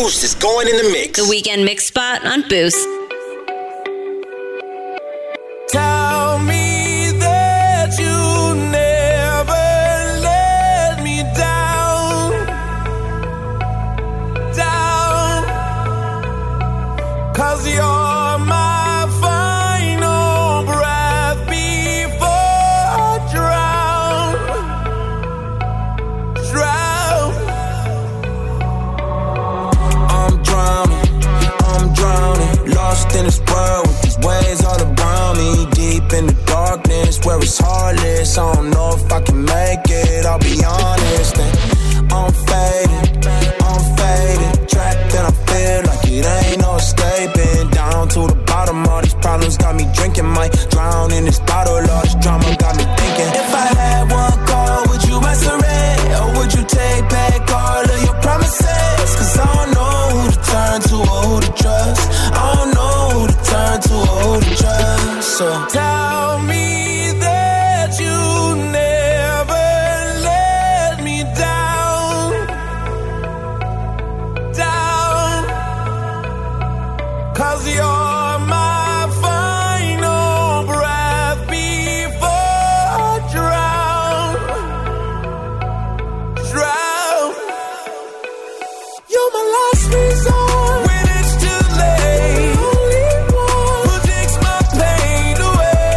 Boost is going in the mix. The Weekend Mix Spot on Boost. Tell me that you never let me down. Cause you're my final breath before I drown. I'm drowning, lost in this world with these waves all around me. Deep in the darkness where it's heartless. I don't know if I can make it, I'll be honest. And I'm faded, trapped and I feel like it ain't no escaping. Down to the bottom, all these problems got me drinking. Might drown in this bottle, all this drama got me thinking. If I had one call, would you answer it? Or would you take back all of your promises? Cause I don't know who to turn to or who to trust. I don't know who to turn to or who to trust. So tell me that you never let me down. Cause you're my final breath before I drown. You're my last resort when it's too late. The only one who takes my pain away.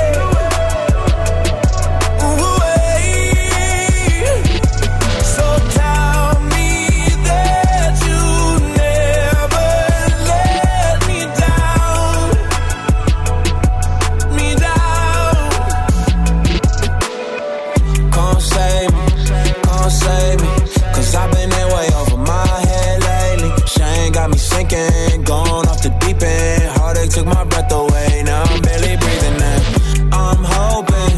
So tell me that you never let me down. Come save me, cause I've been in way over my head lately. Shame got me sinking, gone off the deep end. Heartache took my breath away, now I'm barely breathing in. I'm hoping,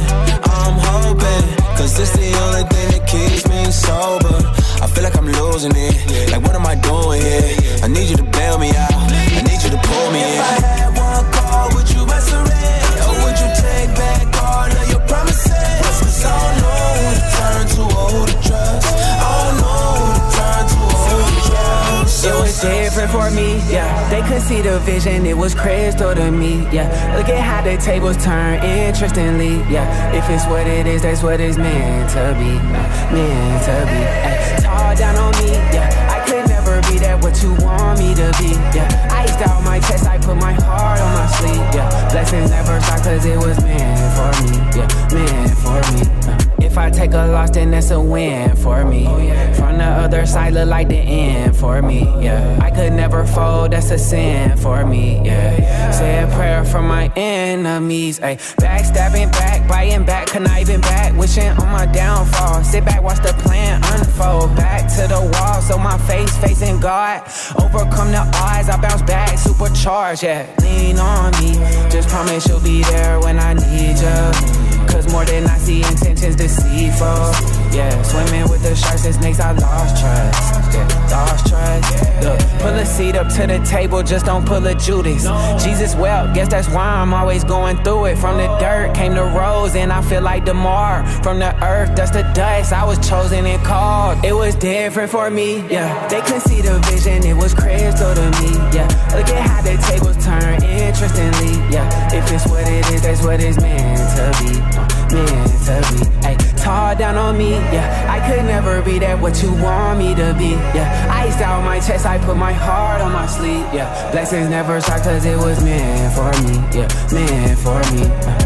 cause it's the only thing that keeps me sober. I feel like I'm losing it, like what am I doing here? I need you to bail me out, I need you to pull me in. If I had one call, would you answer it? Or would you take back all of your promises? Cause I don't know who to turn to or who to trust. I don't know who to turn to or who to trust. It was different for me, yeah. They could see the vision, it was crystal to me, yeah. Look at how the tables turn interestingly, yeah. If it's what it is, that's what it's meant to be, meant to be. Ay, tall down on me, yeah. I could never be that what you want me to be, yeah. Iced out my chest, I put my heart on my sleeve, yeah. Blessings never stop cause it was meant for me, yeah. Meant for me. If I take a loss, then that's a win for me. From the other side, look like the end for me, yeah. I could never fold, that's a sin for me, yeah. Say a prayer for my enemies, ayy. Backstabbing back, biting back, conniving back, wishing on my downfall. Sit back, watch the plan unfold. Back to the wall, so my face facing God. Overcome the odds, I bounce back, supercharged, yeah. Lean on me, just promise you'll be there when I need you. Cause more than I see intentions deceitful. Yeah, swimming with the sharks and snakes, I lost trust. Yeah, lost trust. Look, pull a seat up to the table, just don't pull a Judas. Jesus wept, guess that's why I'm always going through it. From the dirt came the rose, and I feel like DeMar. From the earth, dust to dust, I was chosen and called. It was different for me, yeah. They couldn't see the vision, it was crystal to me, yeah. Look at how the tables turn interestingly, yeah. If it's what it is, that's what it's meant to be. Meant to be, ay. Tall down on me, yeah. I could never be that what you want me to be, yeah. Iced out my chest, I put my heart on my sleeve, yeah. Blessings never stop cause it was meant for me, yeah. Meant for me,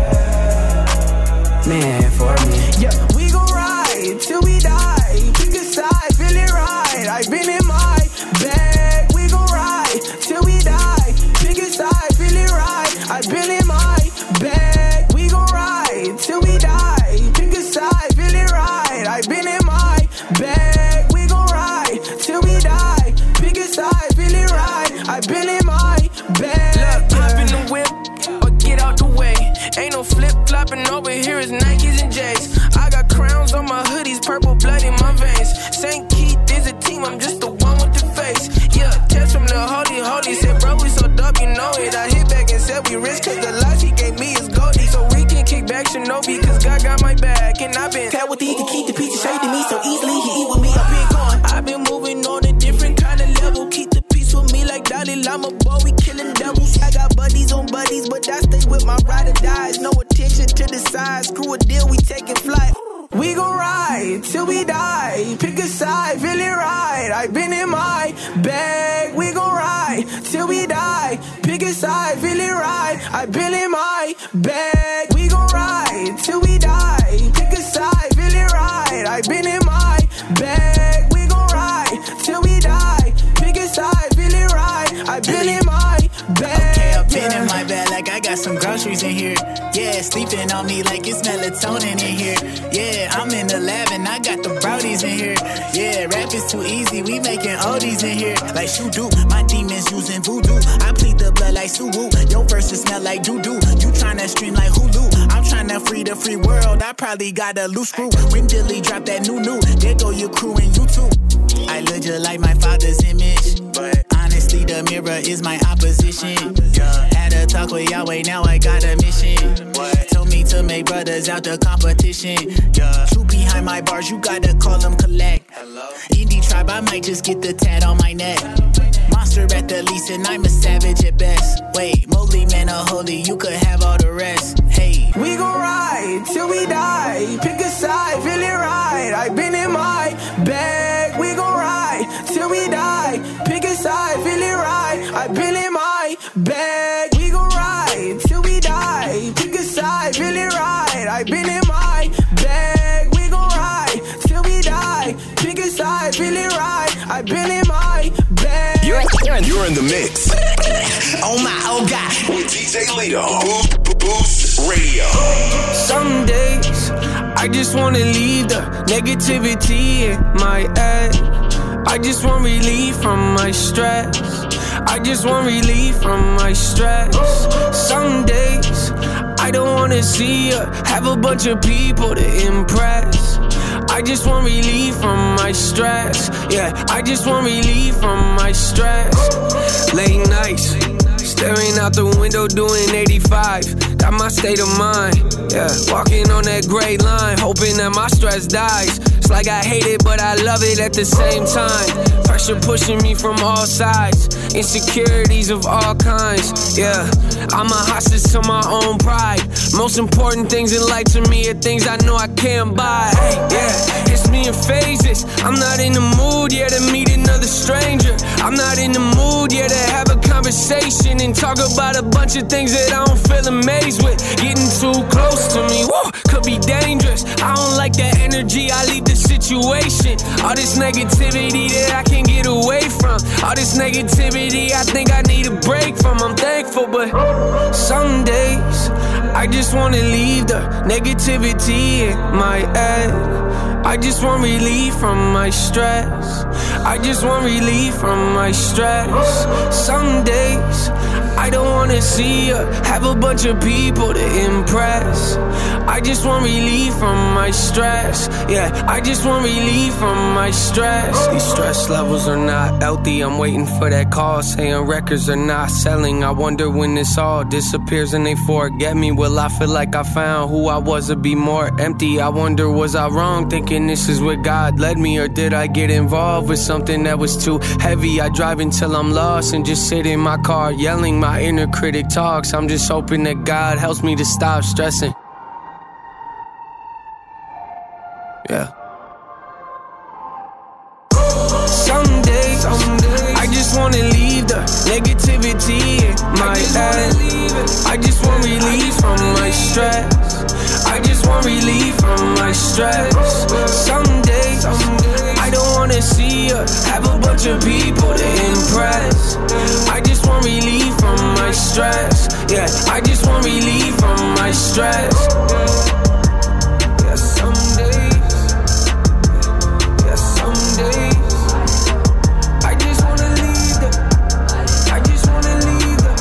meant for me. Yeah, we gon' ride till we die. Pick a side, feel it right. I've been in my bag. We gon' ride till we die. Pick a side, feel it right. I've been in my bag. We gon' ride till we die. Pick a side, feel it right. I've been in my bag. We gon' ride till we die. Pick a side, feel it right. I've been in my bag. Look, hop in the whip or get out the way. Ain't no flip flopping over here, it's Nikes and J's. I got crowns on my hoodies, purple blood in my veins. St. Keith is a team, I'm just the one with the face. Yeah, test from the holy, said bro, we so dope, you know it. I hit back and said we rich, cause the life he gave me is goldie. So we can kick back Shinobi, cause God got my back. And I've been tell what he can keep the pieces straight to me so easily. He eat with me, I've been gone. I've been moving on a different kind of level. Keep the peace with real, I'm a boy, we killing devils. I got buddies on buddies, but I stay with my ride or dies. No attention to the size, screw a deal, we taking flight. We gon' ride till we die. Pick a side, feel it right. I've been in my bag. We gon' ride till we die. Pick a side, feel it right. I've been in my bag. We gon' ride till we die. Pick a side, feel it right. I've been in my bag. We gon' ride till we die. Pick a side, feel it right. I've been in my bag. Okay, I've been in my bag like I got some groceries in here. Yeah, sleeping on me like it's melatonin in here. Yeah, I'm in the lab and I got the brownies in here. Yeah, rap is too easy, we making oldies in here. Like Shudu, my demons using voodoo. I plead the blood like Suwu. Your verses smell like doo-doo. You tryna stream like Hulu. I'm tryna free the free world. I probably got a loose screw. When Dilly drop that new, there go your crew and you too. I look just like my father's image, but honestly the mirror is my opposition. Had a talk with Yahweh, now I got a mission. Told me to make brothers out the competition. True behind my bars, you gotta call them collect. Indie tribe, I might just get the tat on my neck. Monster at the least, and I'm a savage at best. Wait, Mowgli, man, a holy, you could have all the rest. Hey, we gon' ride till we die. Pick a side, feel it right. I've been in my bag. We gon' ride till we die. Pick a side, feel it right. I've been in my bag. We gon' ride till we die. Pick a side, feel it right. I've been in my bag. We gon' ride till we die. Pick a side, feel it right. I've been in my bag. You're in the mix. oh my, oh God. With DJ Lito. Boost Radio. Some days, I just wanna leave the negativity in my head. I just want relief from my stress. I just want relief from my stress. Some days, I don't wanna see you have a bunch of people to impress. I just want relief from my stress. Yeah, I just want relief from my stress. Late nights, staring out the window doing 85. Got my state of mind. Yeah, walking on that gray line, hoping that my stress dies. It's like I hate it, but I love it at the same time. Pressure pushing me from all sides. Insecurities of all kinds. Yeah, I'm a hostage to my own pride. Most important things in life to me are things I know I can't buy. Yeah, it's me in phases. I'm not in the mood yet to meet another stranger. I'm not in the mood yet to have a conversation and talk about a bunch of things that I don't feel amazed with. Getting too close to me, whoa, could be dangerous. I don't like that energy, I leave the situation. All this negativity that I can't get away from. All this negativity I think I need a break from. I'm thankful, but some days I just wanna leave the negativity in my head. I just want relief from my stress. I just want relief from my stress. Some days I don't wanna see you have a bunch of people to impress. I just want relief from my stress. Yeah, I just want relief from my stress. These stress levels are not healthy. I'm waiting for that call saying records are not selling. I wonder when this all disappears and they forget me. Will I feel like I found who I was or be more empty? I wonder, was I wrong thinking this is where God led me? Or did I get involved with something that was too heavy? I drive until I'm lost and just sit in my car yelling. My inner critic talks. I'm just hoping that God helps me to stop stressing. Yeah. Some days I just wanna leave the negativity in my head. I just want relief from my stress. I just want relief from my stress. Some days I don't wanna see you have a bunch of people to impress. I just want relief from my stress. Yeah, I just want relief from my stress. Yeah, some days. Yeah, some days. I just wanna leave them. I just wanna leave them.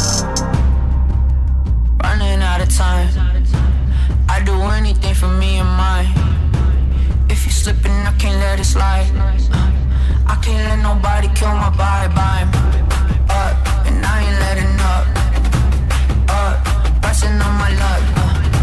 Running out of time. I do anything for me and mine. If you're slipping, I can't let it slide. I can't let nobody kill my vibe. I'm up, and I ain't letting up. Pressing on my luck.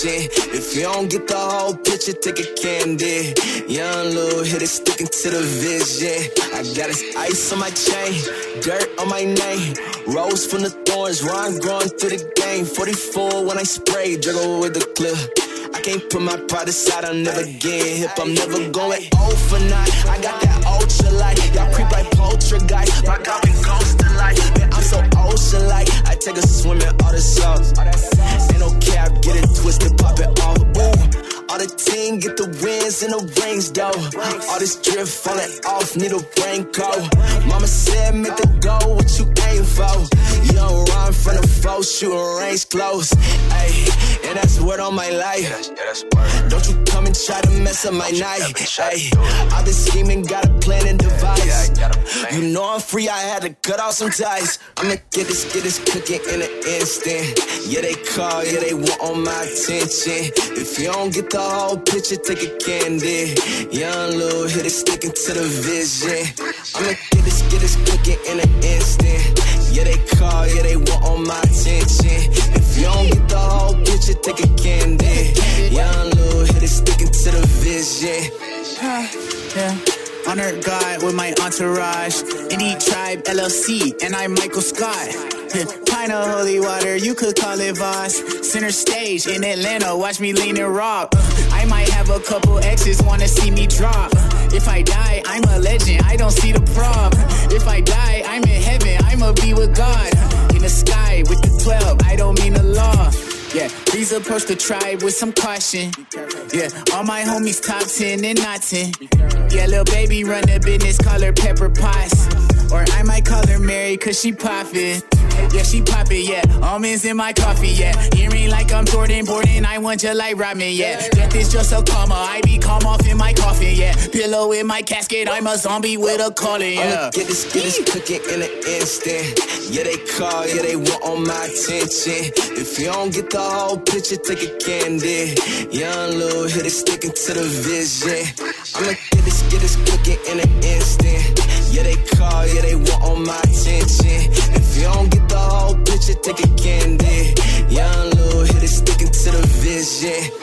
vision. If you don't get the whole picture, take a candy. Young little hitter sticking to the vision. I got this ice on my chain, dirt on my name. Rose from the thorns, rhyme growing through the game. 44 when I spray, juggle with the clip. I can't put my pride aside, I'll never get hip. I'm never going old for night. I got that ultra light. Y'all creep like poltergeist. My God, we ghostin' like. Man, I'm so ocean-like. I take a swim in all the sauce. Ain't no cap, get it twisted, pop it off. Ooh. All the team get the wins and the rings, though. All this drip falling off, need a raincoat. Mama said, make the goal, what you aim for? You don't run from the foe, shooting range close. Ayy, and that's word on my life. Don't you come and try to mess up my night. Ayy, I've been scheming, got a plan and device. You know I'm free, I had to cut off some ties. I'ma get this cooking in an instant. Yeah, they call, yeah, they want on my attention. If you don't get the whole picture, take a candy. Young little hitter sticking to the vision. I'ma get this cooking in an instant. Yeah, they call, yeah, they want on my attention. If you don't get the whole picture, take a candy. Young little hitter sticking to the vision. Yeah. Honor God with my entourage. Indie Tribe LLC, and I'm Michael Scott. Pint of holy water, you could call it Voss. Center stage in Atlanta, watch me lean and rock. I might have a couple exes, wanna see me drop. If I die, I'm a legend, I don't see the problem. If I die, I'm in heaven, I'ma be with God. In the sky with the 12, I don't mean the law. Yeah, please approach the tribe with some caution. Yeah, all my homies top 10 and not 10. Yeah, little baby run the business, call her Pepper Potts. Or I might call her Mary, cause she poppin'. Yeah, she poppin', yeah. Almonds in my coffee, yeah. Earring like I'm Jordan, Borden, I want you like Rodman, yeah. Death is just a comma, I be calm off in my coffin, yeah. Pillow in my casket, I'm a zombie with a calling, yeah. I'ma get this cooking in an instant. Yeah, they call, yeah, they want on my attention. If you don't get the whole picture, take a candy. Young little hitter sticking to the vision. I'ma get this cooking in an instant. Yeah, they call, yeah, they want on my attention. If you don't get the whole picture, take a candy. Young little hitter sticking to the vision.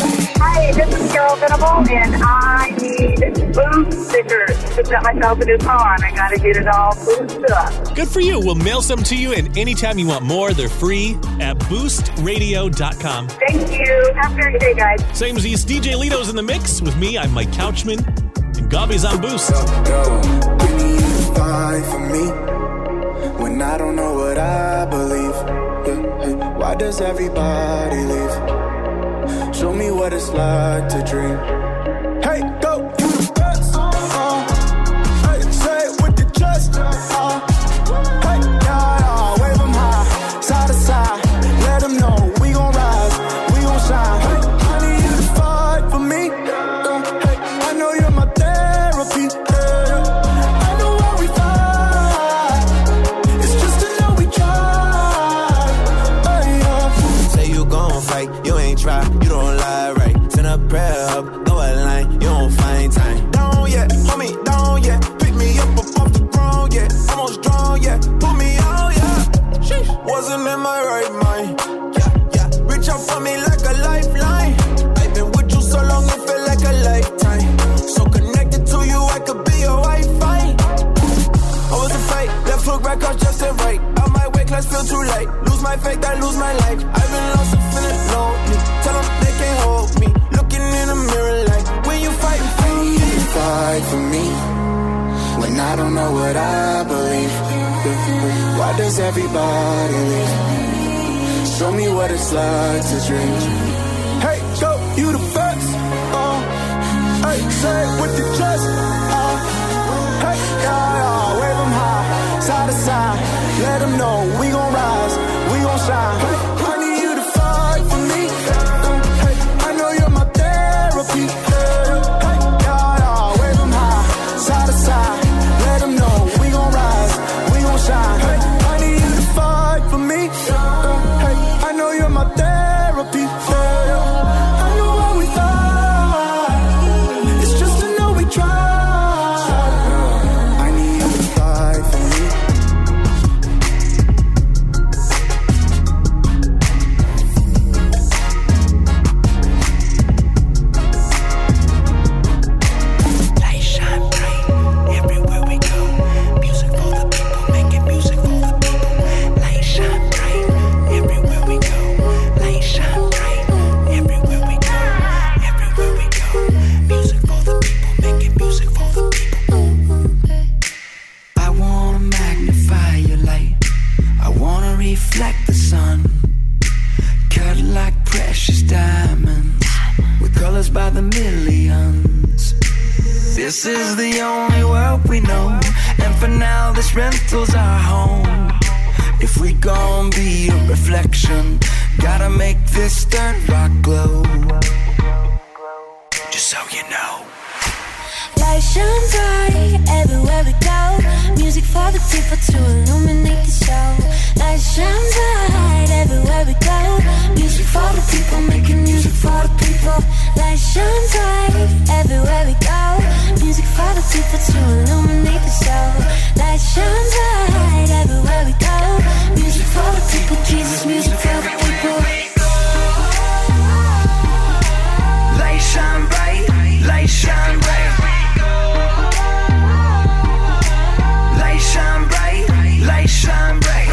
Hi, this is Carol Venable, and I need boost stickers to set myself a new car, and I gotta get it all boosted up. Good for you. We'll mail some to you, and anytime you want more, they're free at boostradio.com. Thank you. Have a great day, guys. Same as these. DJ Lito's in the mix with me. I'm Mike Couchman, and Gabi's on Boost. Can you fight for me when I don't know what I believe? Hey, why does everybody leave? Show me what it's like to dream. Hey, go, you the best. Hey, say it with your chest. Hey, yeah, wave them high, side to side. Let them know we gon' rise, we gon' shine. Hey, I need you to fight for me. Hey, I know you're my therapy. I know why we fight. It's just to know we try. Hey, say you gon' fight, you ain't try. You don't lie, right? Send a prayer up, go a line. You don't find time. Down yet, homie, down yet. Pick me up off the ground, yeah. Almost drawn, yeah. Put me out, yeah. Sheesh. Wasn't in my right mind. Yeah. Reach out for me like a lifeline. I've been with you so long, it feel like a lifetime. So connected to you, I could be your Wi-Fi. I was a fight, left hook right across just and right. Out my way, class feel too late. Lose my faith, I lose my life. I've been lost and feeling lonely. Tell them they can't hold me. Looking in the mirror like, when you fight for me. You fight for me when I don't know what I believe. Why does everybody leave? Show me what it's like to dream. Hey, go, you the best. Hey, say it with your chest. Hey, yeah, wave them high, side to side. Let them know we gon' rise, we gon' shine. Hey, I need you to fight for me. Hey, I know you're my therapy. Hey, yeah, wave them high, side to side. Let them know we gon' rise, we gon' shine. Hey, I need you to fight for me. Hey, I know you're my therapy. I know why we fight. It's just to know we try. I need you to fight for me. the millions. This is the only world we know, and for now this rental's our home. If we gon' be a reflection, gotta make this dirt rock glow. Just so you know. Light shines bright everywhere we go. Music for the people to illuminate the show. Light shines bright everywhere we go. Music for the people, making music for the people. Light shines bright everywhere we go. Music for the people to illuminate the show. Light shines bright everywhere we go. Music for the people, Jesus, music for the people. Light shine bright, light shine bright. Light shine bright, light shine bright.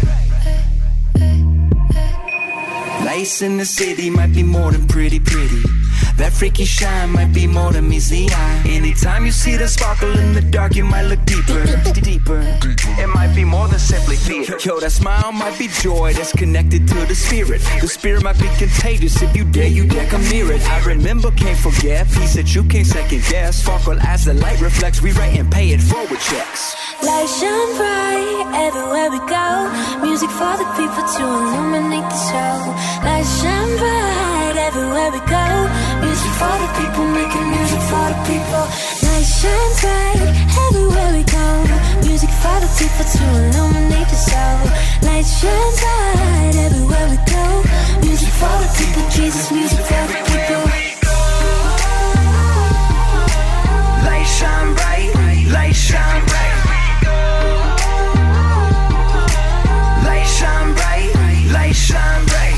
Lights in the city might be more than pretty. That freaky shine might be more than meets the eye. Anytime you see the sparkle in the dark, you might look deeper. It might be more than simply theater. Yo, that smile might be joy that's connected to the spirit. The spirit might be contagious. If you dare come near it. I remember, can't forget. Peace that you can't second guess. Sparkle as the light reflects. We write and pay it forward checks. Light shine bright everywhere we go. Music for the people to illuminate the show. Light shine bright everywhere we go. Music for the people, making music for the people. Light shine bright everywhere we go. Music for the people to illuminate the show. Light shine bright everywhere we go. Music for the people, Jesus, music for the people. Light shine bright, light shine bright. Light shine bright, light shine bright.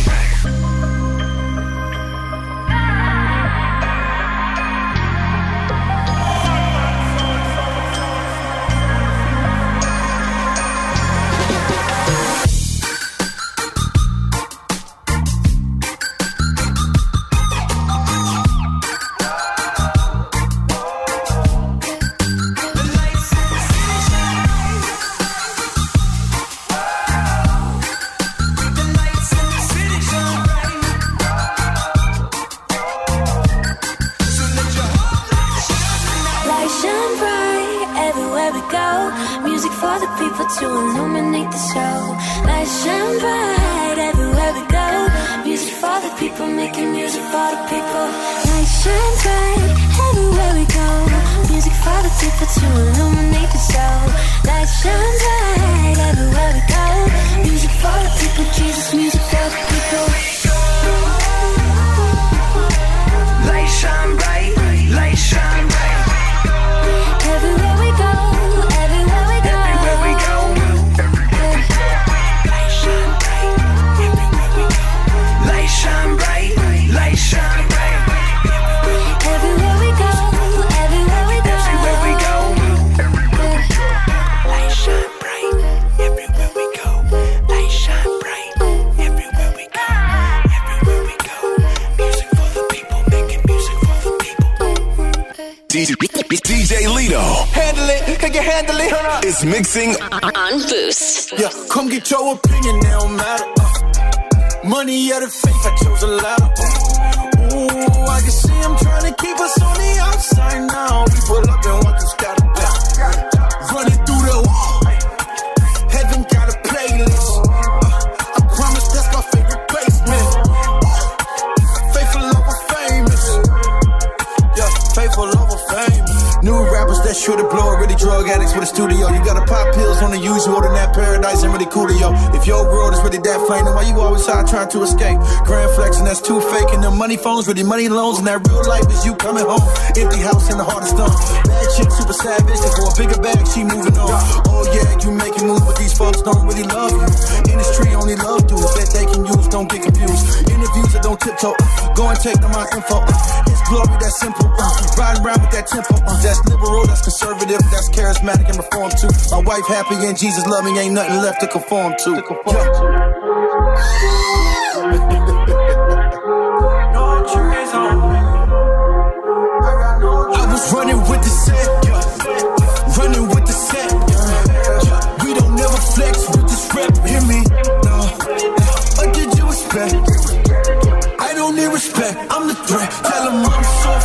To illuminate the show. Light shine bright everywhere we go. Music for the people, making music for the people. Light shine bright everywhere we go. Music for the people to illuminate the show. Light shine bright everywhere we go. Music for the people, Jesus, music for the people. Light shine bright, light shine bright. Everywhere we go, everywhere we go. Everywhere we go. Light shine bright, light shine bright. Everywhere we go, everywhere we go. Everywhere we go, everywhere we go. Light shine bright, everywhere we go. Light shine bright, everywhere we go. Everywhere we go. Music for the people, making music for the people. DJ Lito. Handle it, can you handle it? It's mixing on Boost. Yeah, come get your opinion, it don't matter. Money or the faith, I chose a ladder. Ooh, I can see him trying to keep us on the outside now. We pull up and want to scatter. Running through the wall. Heaven got a playlist. I promise that's my favorite place, man. Faithful lover famous. Yeah, faithful lover famous. New rappers that sure to blow, really drug addicts with a studio. You gotta pop pills on the usual, then that paradise ain't really cool to yo. If your world is really that flame, then why you always high trying to escape? Grand flexing, that's too fake. And them money phones, really money loans, and that real life is you coming home. Empty house in the heart of stone. Bad chick, super savage, and for a bigger bag, she moving on. Oh yeah, you making moves, but these folks don't really love you. Industry only love dudes that they can use, don't get confused. Interviews that don't tiptoe, go and take them my info. It's glory, that's simple. Riding around with that tempo, that's liberal, that's conservative, that's charismatic and reformed too. My wife happy and Jesus love me, ain't nothing left to conform to. I was running with the set, running with the set. We don't never flex with this rep, hear me? No, what did you expect? I don't need respect, I'm the threat. Tell them I'm so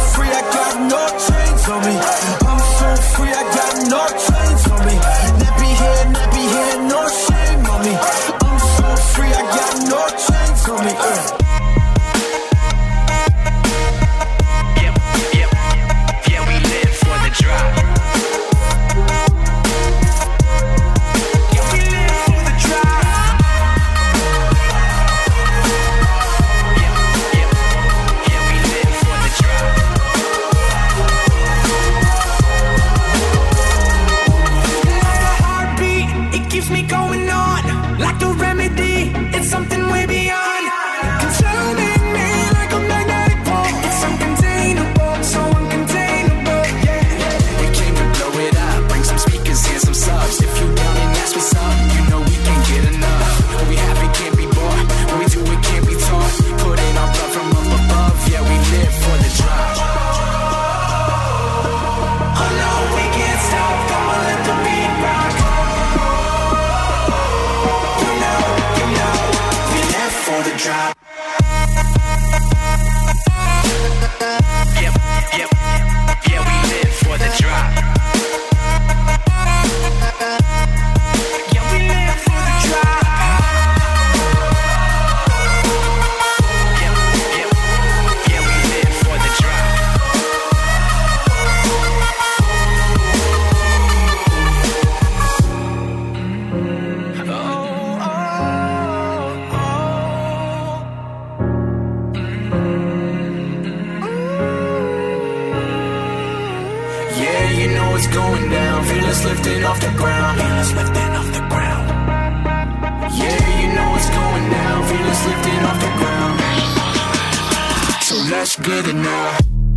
ground. Feel us lifting off the ground. Yeah, you know what's going down. Feel us lifting off the ground. So let's get it now.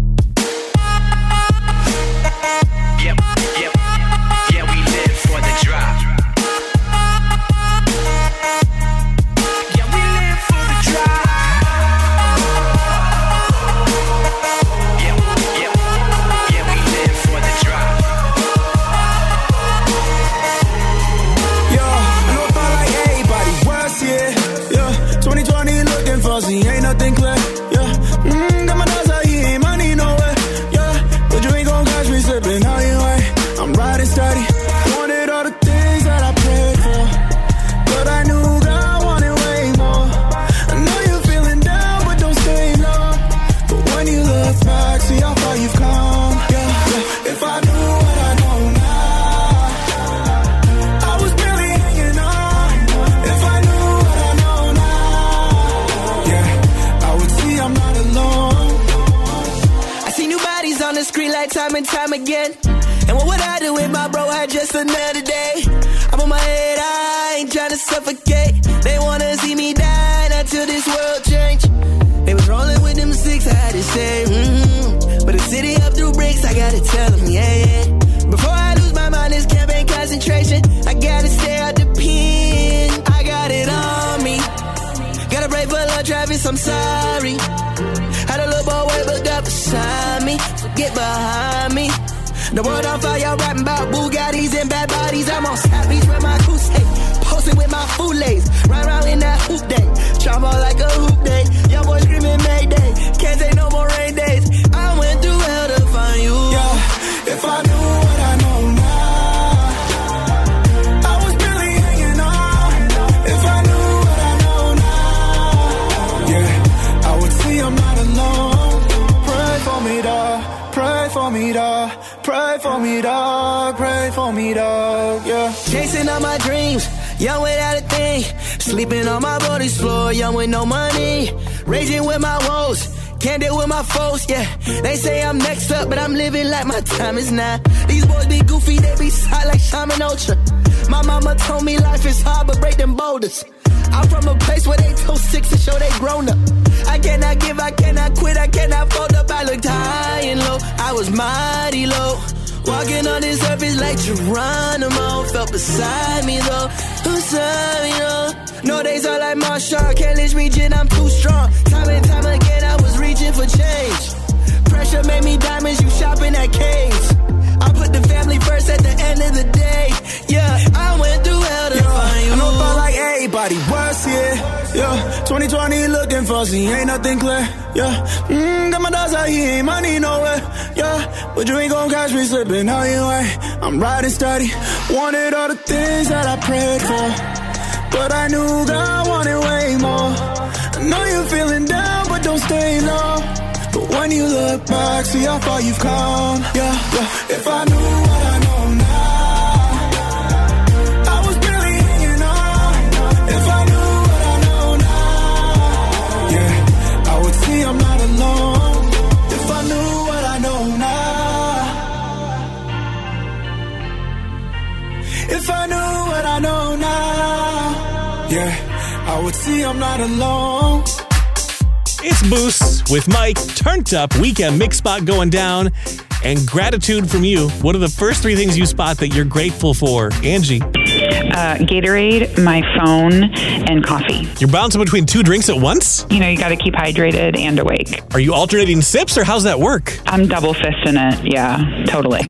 Yep, yep, yeah, we live for the drop. Yeah, we live for the drop. Yep, yep, yeah, we live for the drop. Yo, I know about like everybody, what's yeah. 2020 looking fuzzy, ain't nothing clear. Yeah, got my dogs out here, ain't money nowhere. Yeah, but you ain't gon' catch me slipping how you ain't. I'm riding steady, wanted all the things that I prayed for, but I knew God wanted way more. I know you're feeling down, but don't stay long. But when you look back, see how far you've come. Yeah, if I knew what I know now, I was barely hanging on. If I knew what I know now, yeah, I would see I'm not alone. I see new bodies on the screen like time and time again. And what would I do if my bro had just another day? I'm on my head, I ain't tryna suffocate. They wanna see me die until this world change. They was rolling with them six, I had to say, But the city up through bricks, I gotta tell them, yeah. Before I lose my mind, this campaign concentration, I gotta stay out the pen. I got it on me. Gotta break for Lord Travis, I'm sorry. Had a little boy way, but God beside me. So get behind me. The world on fire, y'all rapping about Bugattis and bad bodies. I'm on Sappy's with my Cousteau, posting with my Foulays, ride around in that hoop day, chop out like a hoop day. Young boy screaming Mayday, can't take no more rain days. I went through hell to find you. Yeah, if I knew what I know now, I was barely hanging on. If I knew what I know now, yeah, I would see I'm not alone. Pray for me, dog. Pray for me, dog. Pray for me, dog. Pray for me, dog. Yeah. Chasing all my dreams, young without a thing. Sleeping on my body's floor, young with no money. Raging with my woes, can't deal with my foes, yeah. They say I'm next up, but I'm living like my time is now. These boys be goofy, they be side like Shaman Ultra. My mama told me life is hard, but break them boulders. I'm from a place where they told six to show they grown up. I cannot give, I cannot quit, I cannot fold up. I looked high and low, I was mighty low. Walking on this earth is like Geronimo. Felt beside me though, beside me though. No days are like Marshall, can't lynch me, Jin, I'm too strong. Time and time again, I was reaching for change. Pressure made me diamonds, you shopping at Caves. I put the family first at the end of the day. Yeah, I went through hell to find you. I know about like everybody, what's yeah. 2020 looking fuzzy, ain't nothing clear. Yeah, got my dogs out here, ain't money nowhere. Yeah, but you ain't gon' catch me slipping how you ain't. I'm riding steady, wanted all the things that I prayed for, but I knew God wanted way more. I know you're feeling down, but don't stay long. But when you look back, see how far you've come. Yeah, yeah. If I knew what I know now, I was barely hanging on. If I knew what I know now, yeah, I would see I'm not alone. If I knew what I know now, if I knew what I know now, yeah, I would see I'm not alone. It's Boost with Mike, turned up weekend mix spot going down, and gratitude from you. What are the first three things you spot that you're grateful for? Angie. Gatorade, my phone, and coffee. You're bouncing between two drinks at once? You know, you got to keep hydrated and awake. Are you alternating sips, or how's that work? I'm double fisting it. Yeah, totally.